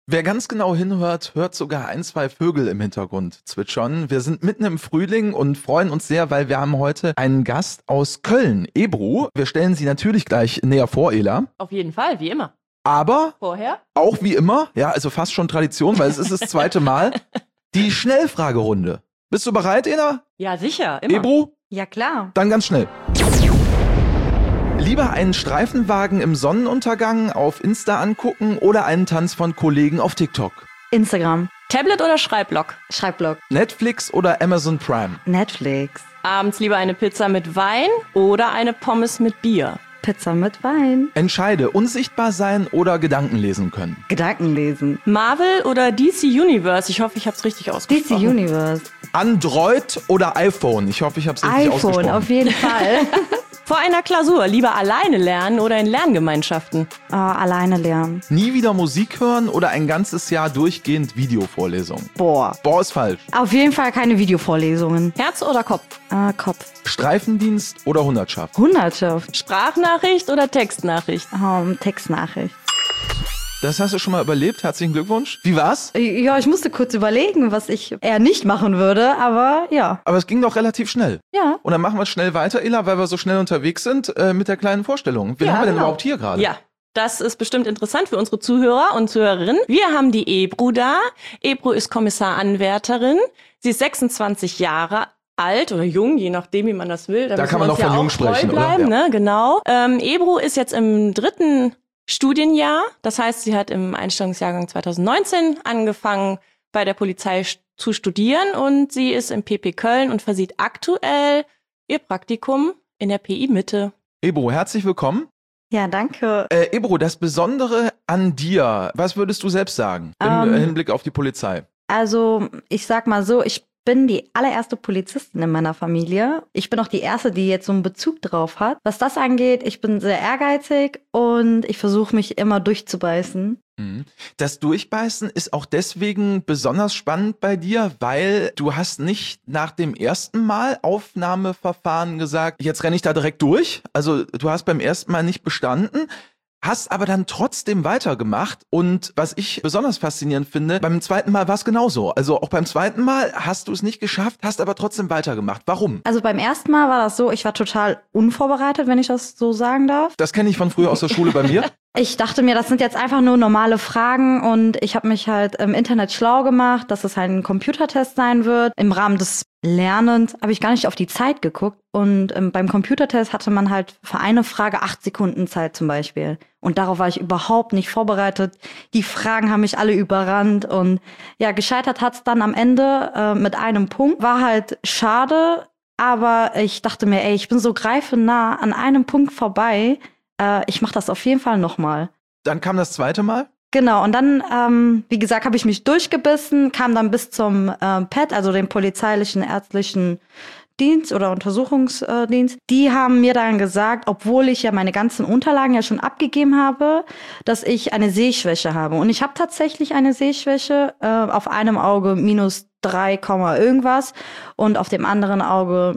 Wer ganz genau hinhört, hört sogar ein, zwei Vögel im Hintergrund zwitschern. Wir sind mitten im Frühling und freuen uns sehr, weil wir haben heute einen Gast aus Köln, Ebru. Wir stellen sie natürlich gleich näher vor, Ela. Auf jeden Fall, wie immer. Aber Vorher? Auch wie immer, ja, also fast schon Tradition, weil es ist das zweite Mal, die Schnellfragerunde. Bist du bereit, Ela? Ja, sicher, immer. Ebru? Ja, klar. Dann ganz schnell. Lieber einen Streifenwagen im Sonnenuntergang auf Insta angucken oder einen Tanz von Kollegen auf TikTok? Instagram. Tablet oder Schreibblock? Schreibblock. Netflix oder Amazon Prime? Netflix. Abends lieber eine Pizza mit Wein oder eine Pommes mit Bier? Pizza mit Wein. Entscheide, unsichtbar sein oder Gedanken lesen können? Gedanken lesen. Marvel oder DC Universe? Ich hoffe, ich habe es richtig ausgesprochen. DC Universe. Android oder iPhone? Ich hoffe, ich habe es richtig ausgesprochen. iPhone, auf jeden Fall. Vor einer Klausur lieber alleine lernen oder in Lerngemeinschaften? Alleine lernen. Nie wieder Musik hören oder ein ganzes Jahr durchgehend Videovorlesungen? Boah. Boah, ist falsch. Auf jeden Fall keine Videovorlesungen. Herz oder Kopf? Kopf. Streifendienst oder Hundertschaft? Hundertschaft. Sprachnachricht oder Textnachricht? Textnachricht. Das hast du schon mal überlebt. Herzlichen Glückwunsch. Wie war's? Ja, ich musste kurz überlegen, was ich eher nicht machen würde, aber ja. Aber es ging doch relativ schnell. Ja. Und dann machen wir schnell weiter, Ela, weil wir so schnell unterwegs sind mit der kleinen Vorstellung. Wen haben wir denn überhaupt hier gerade? Ja, das ist bestimmt interessant für unsere Zuhörer und Zuhörerinnen. Wir haben die Ebru da. Ebru ist Kommissaranwärterin. Sie ist 26 Jahre alt oder jung, je nachdem, wie man das will. Da kann man noch von jung sprechen, bleiben, oder? Ja. Ne? Genau. Ebru ist jetzt im 3. Studienjahr. Das heißt, sie hat im Einstellungsjahrgang 2019 angefangen, bei der Polizei zu studieren und sie ist im PP Köln und versieht aktuell ihr Praktikum in der PI Mitte. Ebru, herzlich willkommen. Ja, danke. Ebru, das Besondere an dir, was würdest du selbst sagen im Hinblick auf die Polizei? Also, ich sag mal so, ich bin die allererste Polizistin in meiner Familie. Ich bin auch die erste, die jetzt so einen Bezug drauf hat. Was das angeht, ich bin sehr ehrgeizig und ich versuche mich immer durchzubeißen. Das Durchbeißen ist auch deswegen besonders spannend bei dir, weil du hast nicht nach dem ersten Mal Aufnahmeverfahren gesagt, jetzt renne ich da direkt durch. Also du hast beim ersten Mal nicht bestanden. Hast aber dann trotzdem weitergemacht und was ich besonders faszinierend finde, beim zweiten Mal war es genauso. Also auch beim zweiten Mal hast du es nicht geschafft, hast aber trotzdem weitergemacht. Warum? Also beim ersten Mal war das so, ich war total unvorbereitet, wenn ich das so sagen darf. Das kenne ich von früher aus der Schule bei mir. Ich dachte mir, das sind jetzt einfach nur normale Fragen und ich habe mich halt im Internet schlau gemacht, dass es halt ein Computertest sein wird. Im Rahmen des Lernens habe ich gar nicht auf die Zeit geguckt und beim Computertest hatte man halt für eine Frage 8 Sekunden Zeit zum Beispiel. Und darauf war ich überhaupt nicht vorbereitet. Die Fragen haben mich alle überrannt und ja, gescheitert hat's dann am Ende mit einem Punkt. War halt schade, aber ich dachte mir, ich bin so greifenah an einem Punkt vorbei. Ich mache das auf jeden Fall nochmal. Dann kam das zweite Mal? Genau, und dann, wie gesagt, habe ich mich durchgebissen, kam dann bis zum PET, also dem polizeilichen ärztlichen Dienst oder Untersuchungsdienst. Die haben mir dann gesagt, obwohl ich ja meine ganzen Unterlagen ja schon abgegeben habe, dass ich eine Sehschwäche habe. Und ich habe tatsächlich eine Sehschwäche, auf einem Auge -3, irgendwas und auf dem anderen Auge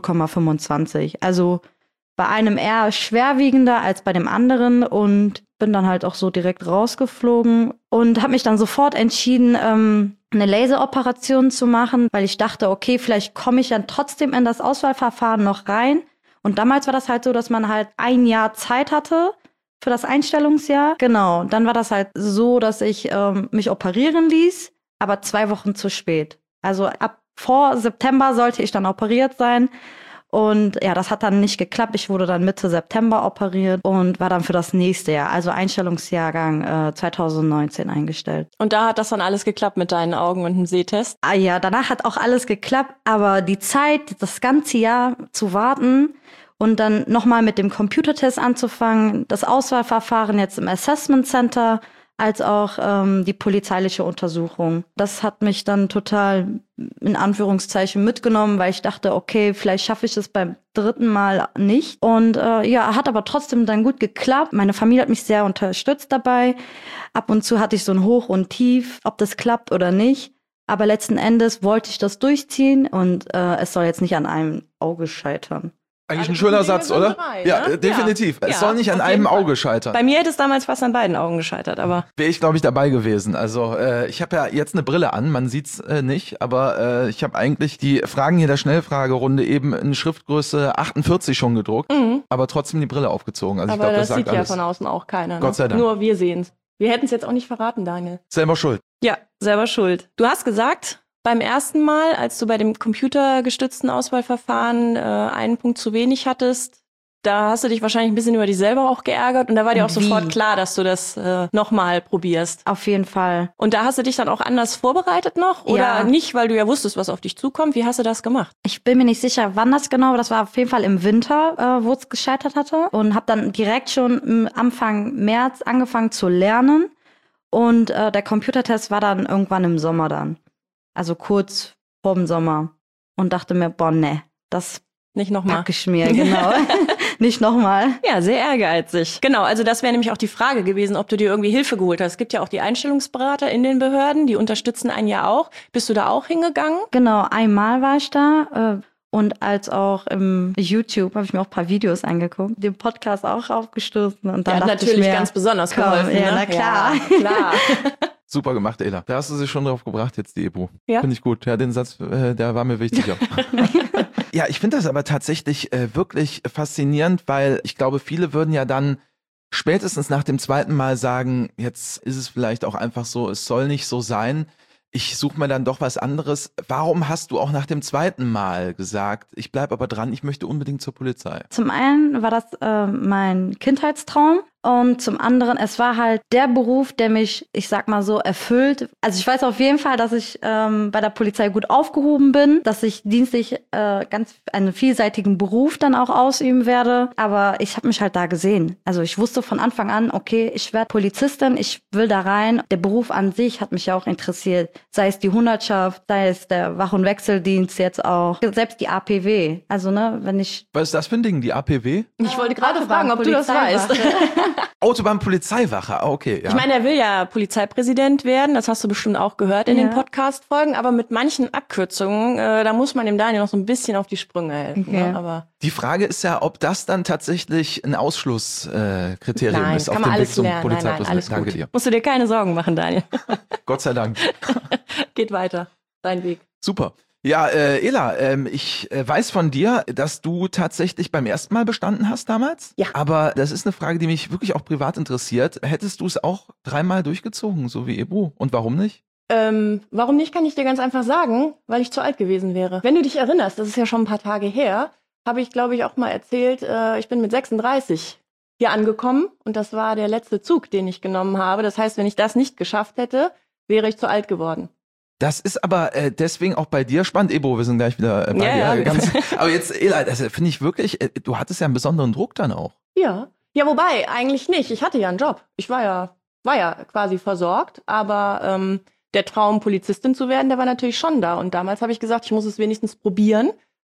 -0,25. Also bei einem eher schwerwiegender als bei dem anderen und bin dann halt auch so direkt rausgeflogen und habe mich dann sofort entschieden, eine Laseroperation zu machen, weil ich dachte, okay, vielleicht komme ich dann trotzdem in das Auswahlverfahren noch rein. Und damals war das halt so, dass man halt 1 Jahr Zeit hatte für das Einstellungsjahr. Genau, dann war das halt so, dass ich mich operieren ließ, aber 2 Wochen zu spät. Also vor September sollte ich dann operiert sein. Und ja, das hat dann nicht geklappt. Ich wurde dann Mitte September operiert und war dann für das nächste Jahr, also Einstellungsjahrgang 2019 eingestellt. Und da hat das dann alles geklappt mit deinen Augen und dem Sehtest? Ja, danach hat auch alles geklappt, aber die Zeit, das ganze Jahr zu warten und dann nochmal mit dem Computertest anzufangen, das Auswahlverfahren jetzt im Assessment Center, als auch die polizeiliche Untersuchung. Das hat mich dann total in Anführungszeichen mitgenommen, weil ich dachte, okay, vielleicht schaffe ich es beim 3. Mal nicht. Und ja, hat aber trotzdem dann gut geklappt. Meine Familie hat mich sehr unterstützt dabei. Ab und zu hatte ich so ein Hoch und Tief, ob das klappt oder nicht. Aber letzten Endes wollte ich das durchziehen und es soll jetzt nicht an einem Auge scheitern. Eigentlich ein schöner Satz, oder? Ja, definitiv. Es soll nicht an einem Auge scheitern. Bei mir hätte es damals fast an beiden Augen gescheitert, aber... Wäre ich, glaube ich, dabei gewesen. Also ich habe ja jetzt eine Brille an, man sieht's nicht, aber ich habe eigentlich die Fragen hier der Schnellfragerunde eben in Schriftgröße 48 schon gedruckt, aber trotzdem die Brille aufgezogen. Also aber ich glaube, das sagt sieht ja alles. von außen auch keiner. Ne? Gott sei Dank. Nur wir sehen's. Wir hätten es jetzt auch nicht verraten, Daniel. Selber schuld. Ja, selber schuld. Du hast gesagt, beim ersten Mal, als du bei dem computergestützten Auswahlverfahren einen Punkt zu wenig hattest, da hast du dich wahrscheinlich ein bisschen über dich selber auch geärgert und da war dir auch sofort klar, dass du das nochmal probierst. Auf jeden Fall. Und da hast du dich dann auch anders vorbereitet noch? Oder nicht, weil du ja wusstest, was auf dich zukommt? Wie hast du das gemacht? Ich bin mir nicht sicher, wann das genau war. Das war auf jeden Fall im Winter, wo es gescheitert hatte. Und habe dann direkt schon Anfang März angefangen zu lernen. Und der Computertest war dann irgendwann im Sommer dann. Also kurz vorm Sommer. Und dachte mir, boah, ne, das nicht nochmal. Packe ich mir, genau. Nicht nochmal. Ja, sehr ehrgeizig. Genau, also das wäre nämlich auch die Frage gewesen, ob du dir irgendwie Hilfe geholt hast. Es gibt ja auch die Einstellungsberater in den Behörden, die unterstützen einen ja auch. Bist du da auch hingegangen? Genau, einmal war ich da. Und als auch im YouTube habe ich mir auch ein paar Videos angeguckt, den Podcast auch aufgestoßen. Und dann dachte natürlich ich mir, ganz besonders geholfen. Ja, ne? na klar. Ja, klar. Super gemacht, Ela. Da hast du sich schon drauf gebracht jetzt, die Ebru. Ja. Finde ich gut. Ja, den Satz, der war mir wichtig. Ja, ich finde das aber tatsächlich wirklich faszinierend, weil ich glaube, viele würden ja dann spätestens nach dem zweiten Mal sagen, jetzt ist es vielleicht auch einfach so, es soll nicht so sein. Ich suche mir dann doch was anderes. Warum hast du auch nach dem zweiten Mal gesagt, ich bleibe aber dran, ich möchte unbedingt zur Polizei? Zum einen war das mein Kindheitstraum. Und zum anderen, es war halt der Beruf, der mich, ich sag mal so, erfüllt. Also ich weiß auf jeden Fall, dass ich bei der Polizei gut aufgehoben bin, dass ich dienstlich ganz einen vielseitigen Beruf dann auch ausüben werde. Aber ich habe mich halt da gesehen. Also ich wusste von Anfang an, okay, ich werde Polizistin, ich will da rein. Der Beruf an sich hat mich ja auch interessiert. Sei es die Hundertschaft, sei es der Wach- und Wechseldienst jetzt auch. Selbst die APW. Also ne, wenn ich... Was ist das für ein Ding, die APW? Ich wollte gerade fragen, ob du das weißt. Autobahnpolizeiwache, okay. Ja. Ich meine, er will ja Polizeipräsident werden, das hast du bestimmt auch gehört in den Podcast-Folgen, aber mit manchen Abkürzungen, da muss man dem Daniel noch so ein bisschen auf die Sprünge helfen. Okay. Ne? Aber die Frage ist ja, ob das dann tatsächlich ein Ausschlusskriterium nein, ist kann auf man dem Weg alles zum lernen. Polizeipräsidenten. Alles Danke gut. dir. Musst du dir keine Sorgen machen, Daniel. Gott sei Dank. Geht weiter, dein Weg. Super. Ja, Ela, ich weiß von dir, dass du tatsächlich beim ersten Mal bestanden hast damals. Ja. Aber das ist eine Frage, die mich wirklich auch privat interessiert. Hättest du es auch 3-mal durchgezogen, so wie Ebru? Und warum nicht? Warum nicht, kann ich dir ganz einfach sagen, weil ich zu alt gewesen wäre. Wenn du dich erinnerst, das ist ja schon ein paar Tage her, habe ich, glaube ich, auch mal erzählt, ich bin mit 36 hier angekommen und das war der letzte Zug, den ich genommen habe. Das heißt, wenn ich das nicht geschafft hätte, wäre ich zu alt geworden. Das ist aber deswegen auch bei dir spannend. Ebro, wir sind gleich wieder bei dir. Ja. Ganz, aber jetzt, Ela, das finde ich wirklich, du hattest ja einen besonderen Druck dann auch. Ja, wobei, eigentlich nicht. Ich hatte ja einen Job. Ich war ja quasi versorgt, aber der Traum, Polizistin zu werden, der war natürlich schon da. Und damals habe ich gesagt, ich muss es wenigstens probieren,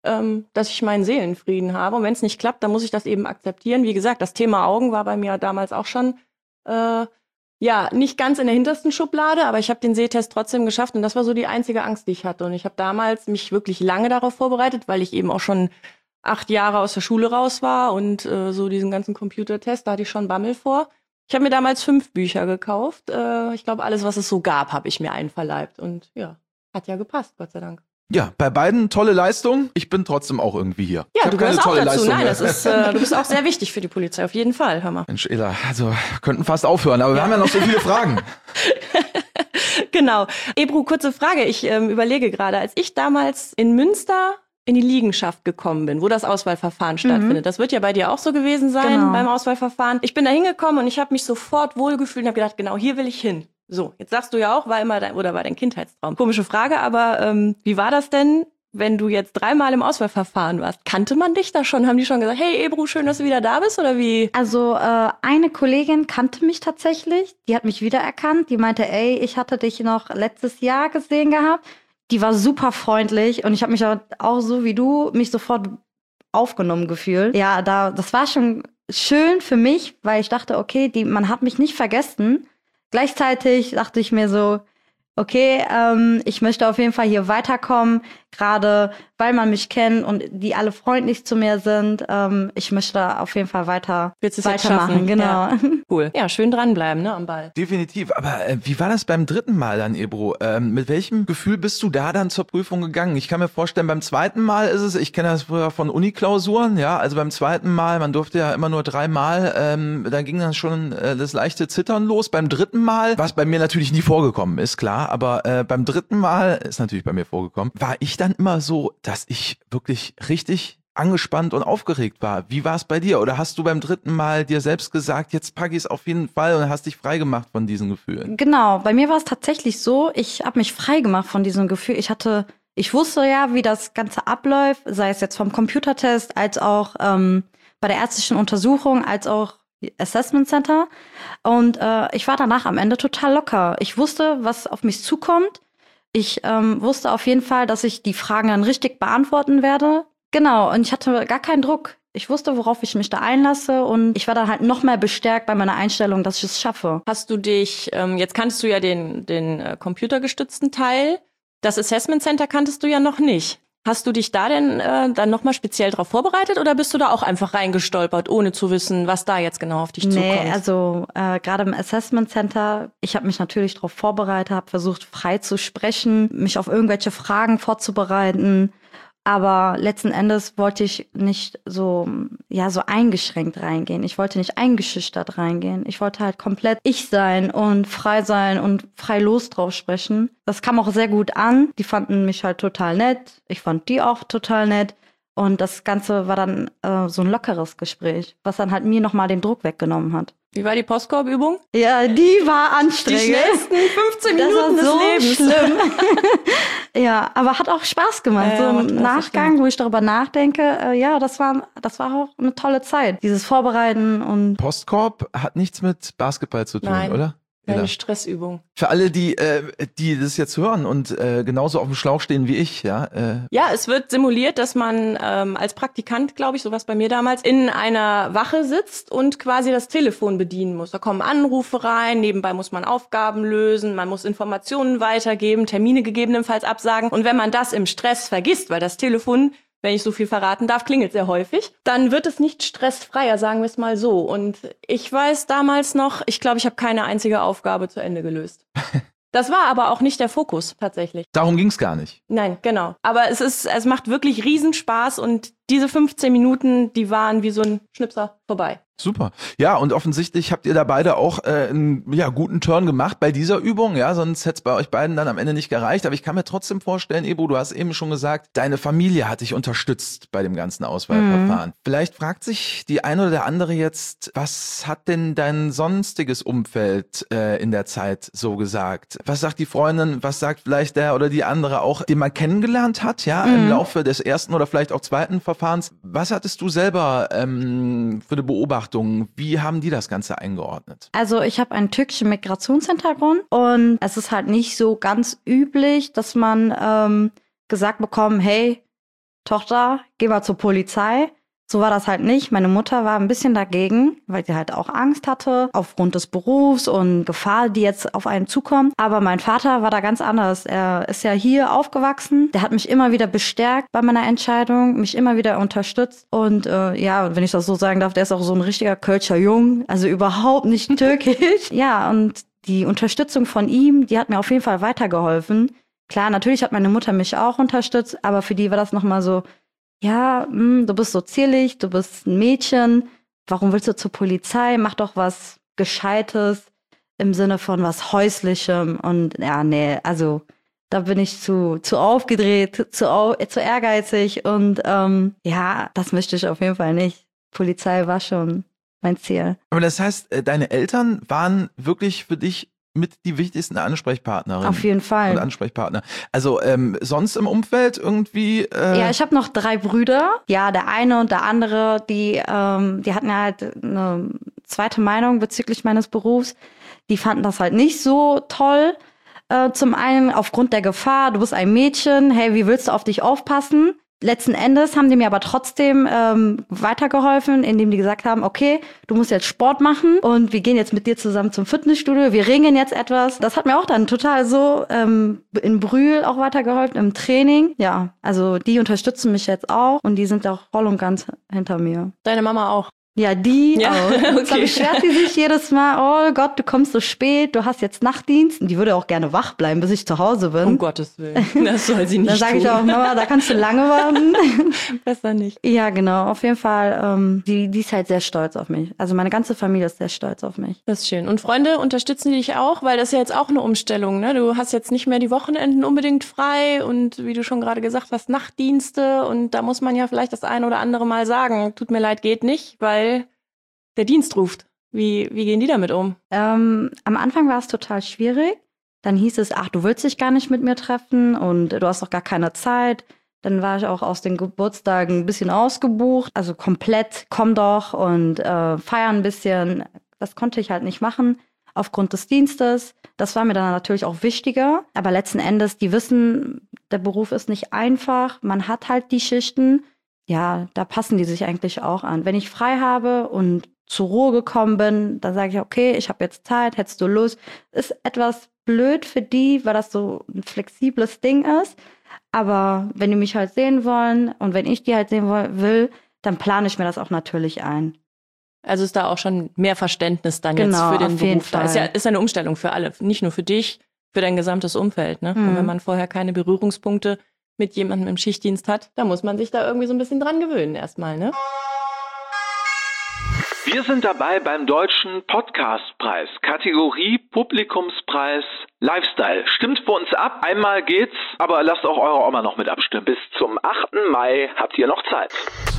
dass ich meinen Seelenfrieden habe. Und wenn es nicht klappt, dann muss ich das eben akzeptieren. Wie gesagt, das Thema Augen war bei mir damals auch schon nicht ganz in der hintersten Schublade, aber ich habe den Sehtest trotzdem geschafft und das war so die einzige Angst, die ich hatte. Und ich habe damals mich wirklich lange darauf vorbereitet, weil ich eben auch schon 8 Jahre aus der Schule raus war und so diesen ganzen Computertest, da hatte ich schon Bammel vor. Ich habe mir damals 5 Bücher gekauft. Ich glaube, alles, was es so gab, habe ich mir einverleibt. Und ja, hat ja gepasst, Gott sei Dank. Ja, bei beiden tolle Leistung. Ich bin trotzdem auch irgendwie hier. Ja, du gehörst auch dazu. Leistung Nein, das ist, du bist auch sehr wichtig für die Polizei, auf jeden Fall. Hör mal. Mensch, Ela, also wir könnten fast aufhören, aber wir haben ja noch so viele Fragen. Genau. Ebru, kurze Frage. Ich überlege gerade, als ich damals in Münster in die Liegenschaft gekommen bin, wo das Auswahlverfahren stattfindet. Das wird ja bei dir auch so gewesen sein beim Auswahlverfahren. Ich bin da hingekommen und ich habe mich sofort wohlgefühlt und habe gedacht, genau, hier will ich hin. So, jetzt sagst du ja auch, war dein Kindheitstraum. Komische Frage, aber wie war das denn, wenn du jetzt 3-mal im Auswahlverfahren warst? Kannte man dich da schon? Haben die schon gesagt, hey Ebru, schön, dass du wieder da bist, oder wie? Also eine Kollegin kannte mich tatsächlich, die hat mich wiedererkannt, die meinte, ey, ich hatte dich noch letztes Jahr gesehen gehabt. Die war super freundlich und ich habe mich auch so wie du mich sofort aufgenommen gefühlt. Ja, das war schon schön für mich, weil ich dachte, okay, man hat mich nicht vergessen. Gleichzeitig dachte ich mir so, okay, ich möchte auf jeden Fall hier weiterkommen. gerade weil man mich kennt und die alle freundlich zu mir sind. Ich möchte auf jeden Fall weitermachen. Genau. Ja. Cool. Ja, schön dranbleiben, ne, am Ball. Definitiv. Aber wie war das beim dritten Mal dann, Ebru? Mit welchem Gefühl bist du da dann zur Prüfung gegangen? Ich kann mir vorstellen, beim zweiten Mal ist es, ich kenne das früher von Uniklausuren, ja, also beim zweiten Mal, man durfte ja immer nur 3 Mal, da ging dann schon das leichte Zittern los. Beim dritten Mal, was bei mir natürlich nie vorgekommen ist, klar, aber beim dritten Mal, ist natürlich bei mir vorgekommen, war ich dann immer so, dass ich wirklich richtig angespannt und aufgeregt war. Wie war es bei dir? Oder hast du beim dritten Mal dir selbst gesagt, jetzt packe ich es auf jeden Fall und hast dich frei gemacht von diesen Gefühlen? Genau, bei mir war es tatsächlich so, ich habe mich frei gemacht von diesem Gefühl. Ich wusste ja, wie das Ganze abläuft, sei es jetzt vom Computertest, als auch bei der ärztlichen Untersuchung, als auch Assessment Center. Und ich war danach am Ende total locker. Ich wusste, was auf mich zukommt. Ich wusste auf jeden Fall, dass ich die Fragen dann richtig beantworten werde. Genau, und ich hatte gar keinen Druck. Ich wusste, worauf ich mich da einlasse und ich war dann halt noch mehr bestärkt bei meiner Einstellung, dass ich es schaffe. Hast du dich, jetzt kanntest du ja den computergestützten Teil, das Assessment Center kanntest du ja noch nicht. Hast du dich da denn dann nochmal speziell drauf vorbereitet oder bist du da auch einfach reingestolpert, ohne zu wissen, was da jetzt genau auf dich zukommt? Nee, also gerade im Assessment Center, ich habe mich natürlich darauf vorbereitet, habe versucht, frei zu sprechen, mich auf irgendwelche Fragen vorzubereiten. Aber letzten Endes wollte ich nicht so eingeschränkt reingehen. Ich wollte nicht eingeschüchtert reingehen. Ich wollte halt komplett ich sein und frei los drauf sprechen. Das kam auch sehr gut an. Die fanden mich halt total nett. Ich fand die auch total nett. Und das Ganze war dann so ein lockeres Gespräch, was dann halt mir nochmal den Druck weggenommen hat. Wie war die Postkorbübung? Ja, die war anstrengend. Die schnellsten 15 Minuten des Lebens. Schlimm. Ja, aber hat auch Spaß gemacht. So im Nachgang, wo ich darüber nachdenke, das war auch eine tolle Zeit. Dieses Vorbereiten und... Postkorb hat nichts mit Basketball zu tun, Nein. oder? Eine Stressübung. Für alle, die das jetzt hören und genauso auf dem Schlauch stehen wie ich, ja. Ja, es wird simuliert, dass man als Praktikant, glaube ich, sowas bei mir damals, in einer Wache sitzt und quasi das Telefon bedienen muss. Da kommen Anrufe rein, nebenbei muss man Aufgaben lösen, man muss Informationen weitergeben, Termine gegebenenfalls absagen. Und wenn man das im Stress vergisst, weil das Telefon, wenn ich so viel verraten darf, klingelt sehr häufig, dann wird es nicht stressfreier, sagen wir es mal so. Und ich weiß damals noch, ich glaube, ich habe keine einzige Aufgabe zu Ende gelöst. Das war aber auch nicht der Fokus, tatsächlich. Darum ging's gar nicht. Nein, genau. Aber es macht wirklich Riesenspaß und diese 15 Minuten, die waren wie so ein Schnipser vorbei. Super. Ja, und offensichtlich habt ihr da beide auch einen guten Turn gemacht bei dieser Übung, ja, sonst hätte es bei euch beiden dann am Ende nicht gereicht. Aber ich kann mir trotzdem vorstellen, Ebru, du hast eben schon gesagt, deine Familie hat dich unterstützt bei dem ganzen Auswahlverfahren. Vielleicht fragt sich die eine oder der andere jetzt, was hat denn dein sonstiges Umfeld in der Zeit so gesagt? Was sagt die Freundin, was sagt vielleicht der oder die andere auch, den man kennengelernt hat, ja, im Laufe des ersten oder vielleicht auch zweiten Verfahrens? Was hattest du selber für eine Beobachtung? Wie haben die das Ganze eingeordnet? Also ich habe einen türkischen Migrationshintergrund und es ist halt nicht so ganz üblich, dass man gesagt bekommt, hey, Tochter, geh mal zur Polizei. So war das halt nicht. Meine Mutter war ein bisschen dagegen, weil sie halt auch Angst hatte, aufgrund des Berufs und Gefahr, die jetzt auf einen zukommt. Aber mein Vater war da ganz anders. Er ist ja hier aufgewachsen. Der hat mich immer wieder bestärkt bei meiner Entscheidung, mich immer wieder unterstützt. Und wenn ich das so sagen darf, der ist auch so ein richtiger Kölscher Jung, also überhaupt nicht türkisch. Ja, und die Unterstützung von ihm, die hat mir auf jeden Fall weitergeholfen. Klar, natürlich hat meine Mutter mich auch unterstützt, aber für die war das nochmal so, ja, du bist so zierlich, du bist ein Mädchen, warum willst du zur Polizei? Mach doch was Gescheites im Sinne von was Häuslichem. Und ja, nee, also da bin ich zu aufgedreht, zu ehrgeizig und das möchte ich auf jeden Fall nicht. Polizei war schon mein Ziel. Aber das heißt, deine Eltern waren wirklich für dich mit die wichtigsten Ansprechpartnerinnen. Auf jeden Fall. Und Ansprechpartner. Also sonst im Umfeld irgendwie? Ja, ich habe noch 3 Brüder. Ja, der eine und der andere, die hatten ja halt eine zweite Meinung bezüglich meines Berufs. Die fanden das halt nicht so toll. Zum einen aufgrund der Gefahr, du bist ein Mädchen, hey, wie willst du auf dich aufpassen? Letzten Endes haben die mir aber trotzdem weitergeholfen, indem die gesagt haben, okay, du musst jetzt Sport machen und wir gehen jetzt mit dir zusammen zum Fitnessstudio, wir ringen jetzt etwas. Das hat mir auch dann total so in Brühl auch weitergeholfen, im Training. Ja, also die unterstützen mich jetzt auch und die sind auch voll und ganz hinter mir. Deine Mama auch? Ja, die ja, auch. Okay. Da beschwert die sich jedes Mal, oh Gott, du kommst so spät, du hast jetzt Nachtdienst. Und die würde auch gerne wach bleiben, bis ich zu Hause bin. Um Gottes Willen, das soll sie nicht Dann sage tun. ich auch, Mama, da kannst du lange warten. Besser nicht. Ja, genau, auf jeden Fall. Die ist halt sehr stolz auf mich. Also meine ganze Familie ist sehr stolz auf mich. Das ist schön. Und Freunde unterstützen dich auch, weil das ist ja jetzt auch eine Umstellung, ne? Du hast jetzt nicht mehr die Wochenenden unbedingt frei und wie du schon gerade gesagt hast, Nachtdienste. Und da muss man ja vielleicht das ein oder andere Mal sagen, tut mir leid, geht nicht, weil der Dienst ruft. Wie gehen die damit um? Am Anfang war es total schwierig. Dann hieß es, ach, du willst dich gar nicht mit mir treffen und du hast doch gar keine Zeit. Dann war ich auch aus den Geburtstagen ein bisschen ausgebucht. Also komplett, komm doch und feiern ein bisschen. Das konnte ich halt nicht machen aufgrund des Dienstes. Das war mir dann natürlich auch wichtiger. Aber letzten Endes, die wissen, der Beruf ist nicht einfach. Man hat halt die Schichten. Ja, da passen die sich eigentlich auch an. Wenn ich frei habe und zur Ruhe gekommen bin, dann sage ich, okay, ich habe jetzt Zeit, hättest du Lust. Ist etwas blöd für die, weil das so ein flexibles Ding ist. Aber wenn die mich halt sehen wollen und wenn ich die halt sehen will, dann plane ich mir das auch natürlich ein. Also ist da auch schon mehr Verständnis dann Genau, jetzt für den auf jeden Beruf da. Fall. Ist eine Umstellung für alle, nicht nur für dich, für dein gesamtes Umfeld. Ne? Und wenn man vorher keine Berührungspunkte mit jemandem im Schichtdienst hat, da muss man sich da irgendwie so ein bisschen dran gewöhnen erstmal, ne? Wir sind dabei beim Deutschen Podcastpreis, Kategorie Publikumspreis Lifestyle. Stimmt für uns ab, einmal geht's, aber lasst auch eure Oma noch mit abstimmen. Bis zum 8. Mai habt ihr noch Zeit.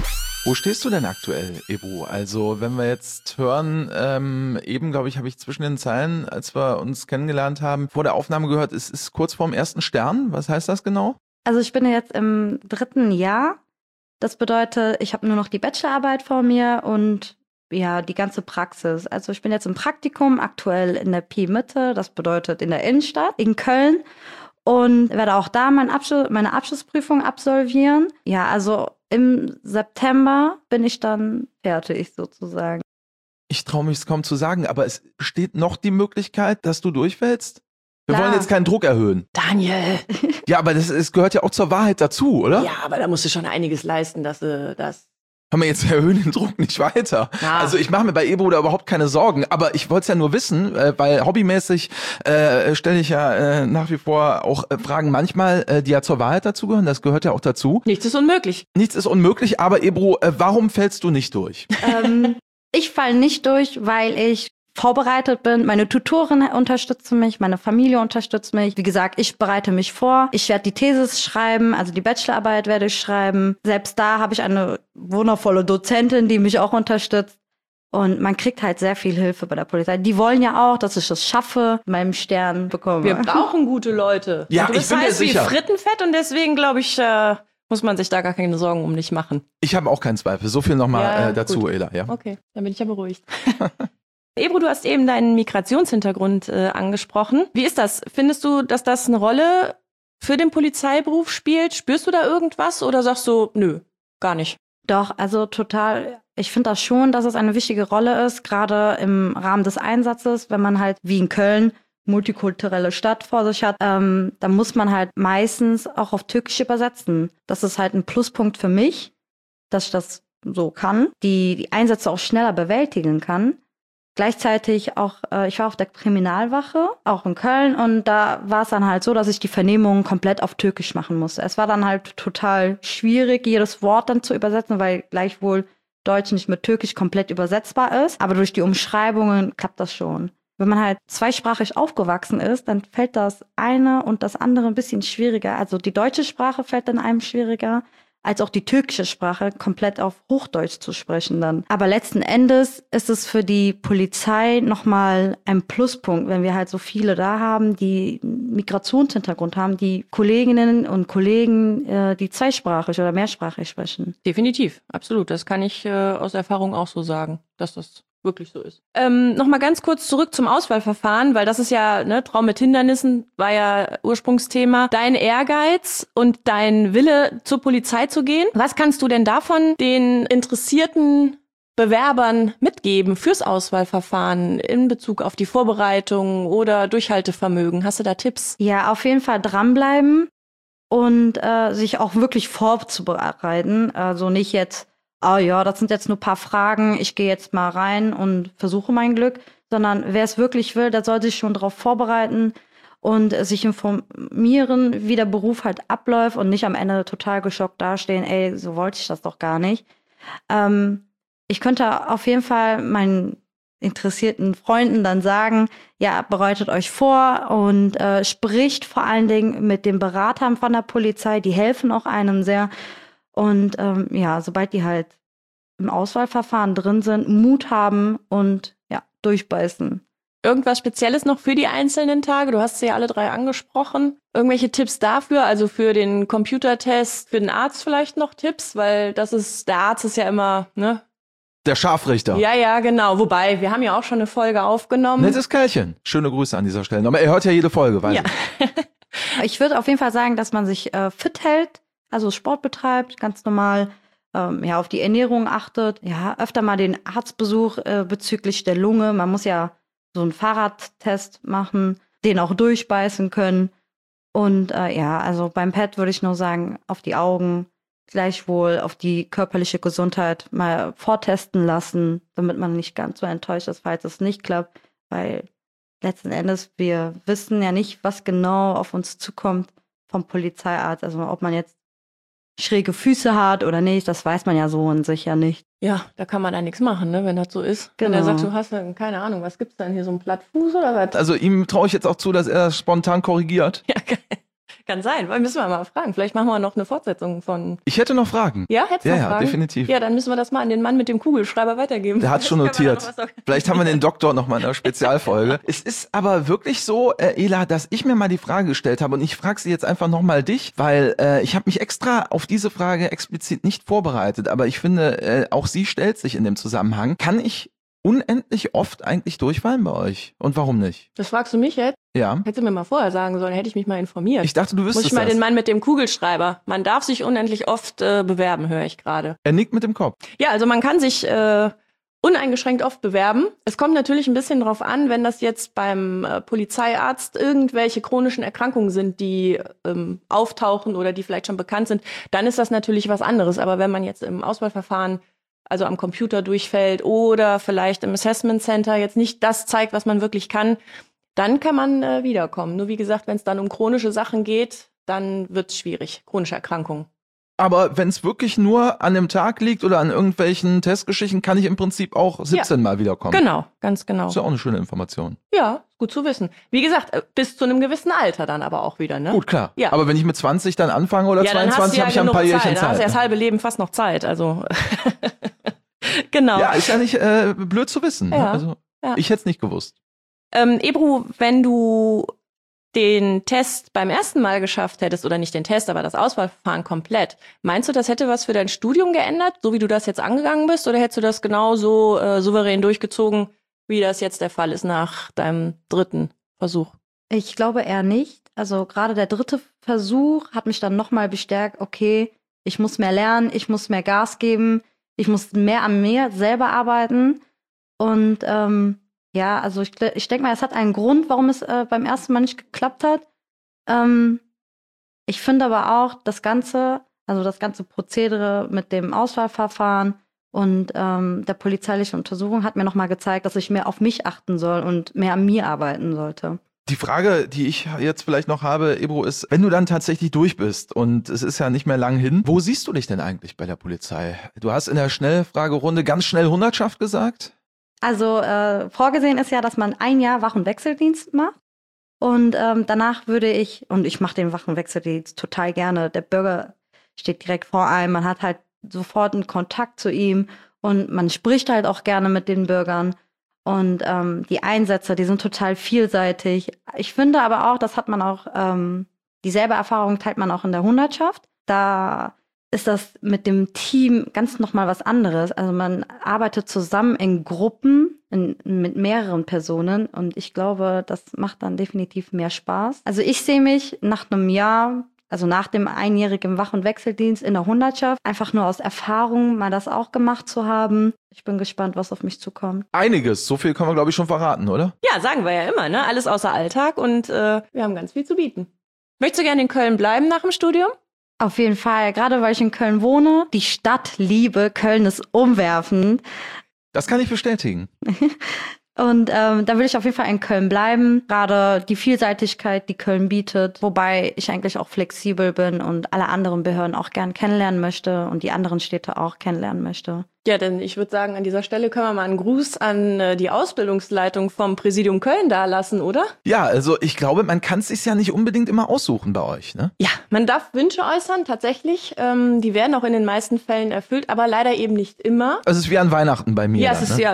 Wo stehst du denn aktuell, Ebru? Also wenn wir jetzt hören, eben glaube ich, habe ich zwischen den Zeilen, als wir uns kennengelernt haben, vor der Aufnahme gehört, es ist kurz vorm ersten Stern. Was heißt das genau? Also ich bin jetzt im 3. Jahr. Das bedeutet, ich habe nur noch die Bachelorarbeit vor mir und ja, die ganze Praxis. Also ich bin jetzt im Praktikum, aktuell in der P-Mitte, das bedeutet in der Innenstadt, in Köln und werde auch da meine Abschlussprüfung absolvieren. Ja, also im September bin ich dann fertig sozusagen. Ich traue mich es kaum zu sagen, aber es besteht noch die Möglichkeit, dass du durchfällst? Wir Klar. wollen jetzt keinen Druck erhöhen. Daniel! Ja, aber es gehört ja auch zur Wahrheit dazu, oder? Ja, aber da musst du schon einiges leisten, dass du das... Hör mal, jetzt erhöhen den Druck nicht weiter. Ja. Also ich mache mir bei Ebru da überhaupt keine Sorgen, aber ich wollte es ja nur wissen, weil hobbymäßig stelle ich ja nach wie vor auch Fragen manchmal, die ja zur Wahrheit dazugehören, das gehört ja auch dazu. Nichts ist unmöglich. Nichts ist unmöglich, aber Ebru, warum fällst du nicht durch? Ich falle nicht durch, weil ich vorbereitet bin. Meine Tutorin unterstützt mich, meine Familie unterstützt mich. Wie gesagt, ich bereite mich vor. Ich werde die Thesis schreiben, also die Bachelorarbeit werde ich schreiben. Selbst da habe ich eine wundervolle Dozentin, die mich auch unterstützt. Und man kriegt halt sehr viel Hilfe bei der Polizei. Die wollen ja auch, dass ich das schaffe, meinen Stern bekomme. Wir brauchen gute Leute. Ja, du ich bist bin mir heiß wie sicher. Frittenfett und deswegen, glaube ich, muss man sich da gar keine Sorgen um dich machen. Ich habe auch keinen Zweifel. So viel nochmal Ja, dazu, gut. Ela. Ja. Okay, dann bin ich ja beruhigt. Ebru, du hast eben deinen Migrationshintergrund angesprochen. Wie ist das? Findest du, dass das eine Rolle für den Polizeiberuf spielt? Spürst du da irgendwas oder sagst du, nö, gar nicht? Doch, also total. Ich finde das schon, dass es eine wichtige Rolle ist, gerade im Rahmen des Einsatzes, wenn man halt wie in Köln multikulturelle Stadt vor sich hat, dann muss man halt meistens auch auf Türkisch übersetzen. Das ist halt ein Pluspunkt für mich, dass ich das so kann, die Einsätze auch schneller bewältigen kann. Gleichzeitig auch, ich war auf der Kriminalwache, auch in Köln, und da war es dann halt so, dass ich die Vernehmung komplett auf Türkisch machen musste. Es war dann halt total schwierig, jedes Wort dann zu übersetzen, weil gleichwohl Deutsch nicht mit Türkisch komplett übersetzbar ist. Aber durch die Umschreibungen klappt das schon. Wenn man halt zweisprachig aufgewachsen ist, dann fällt das eine und das andere ein bisschen schwieriger. Also die deutsche Sprache fällt dann einem schwieriger, als auch die türkische Sprache komplett auf Hochdeutsch zu sprechen dann. Aber letzten Endes ist es für die Polizei nochmal ein Pluspunkt, wenn wir halt so viele da haben, die Migrationshintergrund haben, die Kolleginnen und Kollegen, die zweisprachig oder mehrsprachig sprechen. Definitiv, absolut. Das kann ich aus Erfahrung auch so sagen, dass das wirklich so ist. Nochmal ganz kurz zurück zum Auswahlverfahren, weil das ist ja, ne, Traum mit Hindernissen war ja Ursprungsthema. Dein Ehrgeiz und dein Wille, zur Polizei zu gehen. Was kannst du denn davon den interessierten Bewerbern mitgeben fürs Auswahlverfahren in Bezug auf die Vorbereitung oder Durchhaltevermögen? Hast du da Tipps? Ja, auf jeden Fall dranbleiben und sich auch wirklich vorzubereiten. Also nicht jetzt, oh ja, das sind jetzt nur ein paar Fragen, ich gehe jetzt mal rein und versuche mein Glück, sondern wer es wirklich will, der soll sich schon darauf vorbereiten und sich informieren, wie der Beruf halt abläuft und nicht am Ende total geschockt dastehen, ey, so wollte ich das doch gar nicht. Ich könnte auf jeden Fall meinen interessierten Freunden dann sagen, ja, bereitet euch vor und spricht vor allen Dingen mit den Beratern von der Polizei, die helfen auch einem sehr. Und ja, sobald die halt im Auswahlverfahren drin sind, Mut haben und ja, durchbeißen. Irgendwas Spezielles noch für die einzelnen Tage? Du hast sie ja alle 3 angesprochen. Irgendwelche Tipps dafür? Also für den Computertest, für den Arzt vielleicht noch Tipps? Weil der Arzt ist ja immer, ne? Der Scharfrichter. Ja, genau. Wobei, wir haben ja auch schon eine Folge aufgenommen. Nettes Kerlchen. Schöne Grüße an dieser Stelle. Aber er hört ja jede Folge, weiß ich. Ich würde auf jeden Fall sagen, dass man sich fit hält, also Sport betreibt, ganz normal, ja, auf die Ernährung achtet, ja, öfter mal den Arztbesuch bezüglich der Lunge. Man muss ja so einen Fahrradtest machen, den auch durchbeißen können. Und ja, also beim PET würde ich nur sagen, auf die Augen, gleichwohl auf die körperliche Gesundheit mal vortesten lassen, damit man nicht ganz so enttäuscht ist, falls es nicht klappt. Weil letzten Endes, wir wissen ja nicht, was genau auf uns zukommt vom Polizeiarzt. Also ob man jetzt schräge Füße hat oder nicht, das weiß man ja so und sicher nicht. Ja, da kann man ja nichts machen, ne, wenn das so ist. Genau. Wenn er sagt, du hast ja keine Ahnung, was gibt's denn hier, so einen Plattfuß oder was? Also ihm traue ich jetzt auch zu, dass er das spontan korrigiert. Ja, kann sein. Müssen wir mal fragen. Vielleicht machen wir noch eine Fortsetzung von... Ich hätte noch Fragen. Ja, hättest du noch Fragen? Ja, definitiv. Ja, dann müssen wir das mal an den Mann mit dem Kugelschreiber weitergeben. Der hat schon notiert. Vielleicht haben wir den Doktor noch mal in einer Spezialfolge. Es ist aber wirklich so, Ela, dass ich mir mal die Frage gestellt habe und ich frage sie jetzt einfach noch mal dich, weil ich habe mich extra auf diese Frage explizit nicht vorbereitet, aber ich finde, auch sie stellt sich in dem Zusammenhang. Kann ich unendlich oft eigentlich durchfallen bei euch? Und warum nicht? Das fragst du mich jetzt? Ja. Hättest du mir mal vorher sagen sollen, hätte ich mich mal informiert. Ich dachte, du wüsstest Muss ich mal das. den Mann mit dem Kugelschreiber. Man darf sich unendlich oft bewerben, höre ich gerade. Er nickt mit dem Kopf. Ja, also man kann sich uneingeschränkt oft bewerben. Es kommt natürlich ein bisschen drauf an, wenn das jetzt beim Polizeiarzt irgendwelche chronischen Erkrankungen sind, die auftauchen oder die vielleicht schon bekannt sind, dann ist das natürlich was anderes. Aber wenn man jetzt im Auswahlverfahren also am Computer durchfällt oder vielleicht im Assessment Center jetzt nicht das zeigt, was man wirklich kann, dann kann man wiederkommen. Nur wie gesagt, wenn es dann um chronische Sachen geht, dann wird es schwierig. Chronische Erkrankungen. Aber wenn es wirklich nur an dem Tag liegt oder an irgendwelchen Testgeschichten, kann ich im Prinzip auch 17 Mal wiederkommen. Genau, ganz genau. Das ist ja auch eine schöne Information. Ja, gut zu wissen. Wie gesagt, bis zu einem gewissen Alter dann aber auch wieder, ne? Gut, klar. Ja. Aber wenn ich mit 20 dann anfange oder 22, habe ich ja ein paar Jährchen Zeit. Da hast du ja das halbe Leben fast noch Zeit, also genau. Ja, ist ja nicht blöd zu wissen. Ja. Also Ja. ich hätte es nicht gewusst. Ebru, wenn du den Test beim ersten Mal geschafft hättest, oder nicht den Test, aber das Auswahlverfahren komplett, meinst du, das hätte was für dein Studium geändert, so wie du das jetzt angegangen bist, oder hättest du das genauso souverän durchgezogen, wie das jetzt der Fall ist nach deinem 3. Versuch? Ich glaube eher nicht. Also gerade der 3. Versuch hat mich dann nochmal bestärkt, okay, ich muss mehr lernen, ich muss mehr Gas geben, ich muss mehr an mir selber arbeiten. Und ja, also ich denke mal, es hat einen Grund, warum es beim ersten Mal nicht geklappt hat. Ich finde aber auch das ganze Prozedere mit dem Auswahlverfahren und der polizeilichen Untersuchung hat mir nochmal gezeigt, dass ich mehr auf mich achten soll und mehr an mir arbeiten sollte. Die Frage, die ich jetzt vielleicht noch habe, Ebru, ist, wenn du dann tatsächlich durch bist und es ist ja nicht mehr lang hin, wo siehst du dich denn eigentlich bei der Polizei? Du hast in der Schnellfragerunde ganz schnell Hundertschaft gesagt. Also vorgesehen ist ja, dass man 1 Jahr Wach- und Wechseldienst macht. Und danach ich mache den Wach- und Wechseldienst total gerne. Der Bürger steht direkt vor einem, man hat halt sofort einen Kontakt zu ihm und man spricht halt auch gerne mit den Bürgern. Und die Einsätze, die sind total vielseitig. Ich finde aber auch, das hat man auch, dieselbe Erfahrung teilt man auch in der Hundertschaft. Da ist das mit dem Team ganz nochmal was anderes. Also man arbeitet zusammen in Gruppen mit mehreren Personen und ich glaube, das macht dann definitiv mehr Spaß. Also ich sehe mich nach einem Jahr, also nach dem einjährigen Wach- und Wechseldienst in der Hundertschaft, einfach nur aus Erfahrung mal das auch gemacht zu haben. Ich bin gespannt, was auf mich zukommt. Einiges, so viel können wir, glaube ich, schon verraten, oder? Ja, sagen wir ja immer, ne? Alles außer Alltag und wir haben ganz viel zu bieten. Möchtest du gerne in Köln bleiben nach dem Studium? Auf jeden Fall, gerade weil ich in Köln wohne. Die Stadt liebe, Köln ist umwerfend. Das kann ich bestätigen. Und da will ich auf jeden Fall in Köln bleiben. Gerade die Vielseitigkeit, die Köln bietet. Wobei ich eigentlich auch flexibel bin und alle anderen Behörden auch gern kennenlernen möchte und die anderen Städte auch kennenlernen möchte. Ja, denn ich würde sagen, an dieser Stelle können wir mal einen Gruß an die Ausbildungsleitung vom Präsidium Köln dalassen, oder? Ja, also ich glaube, man kann es sich ja nicht unbedingt immer aussuchen bei euch, ne? Ja, man darf Wünsche äußern, tatsächlich. Die werden auch in den meisten Fällen erfüllt, aber leider eben nicht immer. Also es ist wie an Weihnachten bei mir. Ja, dann, es ist ne? ja...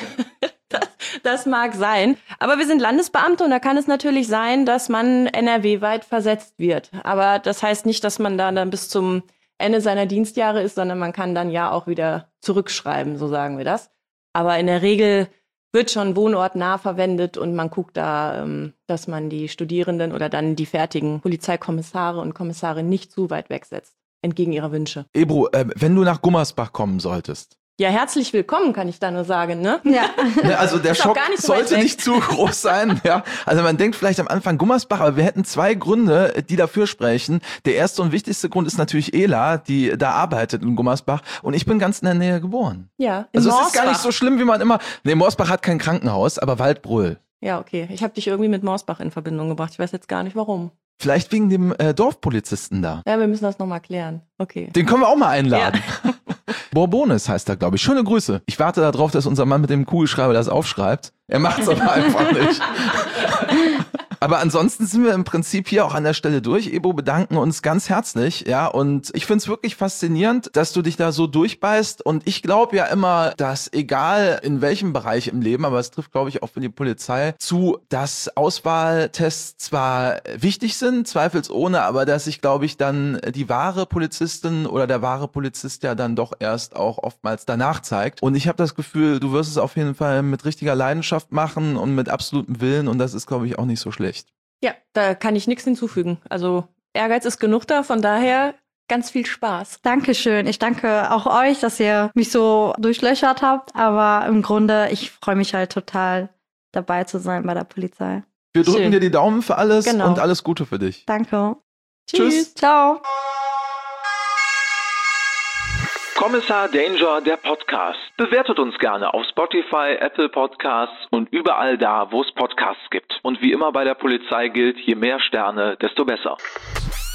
Das mag sein. Aber wir sind Landesbeamte und da kann es natürlich sein, dass man NRW-weit versetzt wird. Aber das heißt nicht, dass man da dann bis zum Ende seiner Dienstjahre ist, sondern man kann dann ja auch wieder zurückschreiben, so sagen wir das. Aber in der Regel wird schon wohnortnah verwendet und man guckt da, dass man die Studierenden oder dann die fertigen Polizeikommissare und Kommissarinnen nicht zu weit wegsetzt, entgegen ihrer Wünsche. Ebru, wenn du nach Gummersbach kommen solltest. Ja, herzlich willkommen, kann ich da nur sagen, ne? Ja. Also der Ist auch Schock gar nicht so weit sollte weg. nicht zu groß sein. Ja. Also man denkt vielleicht am Anfang Gummersbach, aber wir hätten 2 Gründe, die dafür sprechen. Der erste und wichtigste Grund ist natürlich Ela, die da arbeitet in Gummersbach. Und ich bin ganz in der Nähe geboren. Ja, in Also es ist Morsbach. gar nicht so schlimm, wie man immer... Nee, Morsbach hat kein Krankenhaus, aber Waldbröl. Ja, okay. Ich habe dich irgendwie mit Morsbach in Verbindung gebracht. Ich weiß jetzt gar nicht, warum. Vielleicht wegen dem Dorfpolizisten da. Ja, wir müssen das nochmal klären. Okay. Den können wir auch mal einladen. Ja. Bourbonis heißt er, glaube ich. Schöne Grüße. Ich warte darauf, dass unser Mann mit dem Kugelschreiber das aufschreibt. Er macht es aber einfach nicht. Aber ansonsten sind wir im Prinzip hier auch an der Stelle durch. Ebru, bedanken uns ganz herzlich. Ja, und ich finde es wirklich faszinierend, dass du dich da so durchbeißt. Und ich glaube ja immer, dass egal in welchem Bereich im Leben, aber es trifft, glaube ich, auch für die Polizei zu, dass Auswahltests zwar wichtig sind, zweifelsohne, aber dass sich, glaube ich, dann die wahre Polizistin oder der wahre Polizist ja dann doch erst auch oftmals danach zeigt. Und ich habe das Gefühl, du wirst es auf jeden Fall mit richtiger Leidenschaft machen und mit absolutem Willen. Und das ist, glaube ich, auch nicht so schlecht. Ja, da kann ich nichts hinzufügen. Also Ehrgeiz ist genug da, von daher ganz viel Spaß. Dankeschön. Ich danke auch euch, dass ihr mich so durchlöchert habt. Aber im Grunde, ich freue mich halt total, dabei zu sein bei der Polizei. Wir drücken Schön. dir die Daumen für alles Genau. und alles Gute für dich. Danke. Tschüss. Ciao. Kommissar Danger, der Podcast. Bewertet uns gerne auf Spotify, Apple Podcasts und überall da, wo es Podcasts gibt. Und wie immer bei der Polizei gilt, je mehr Sterne, desto besser.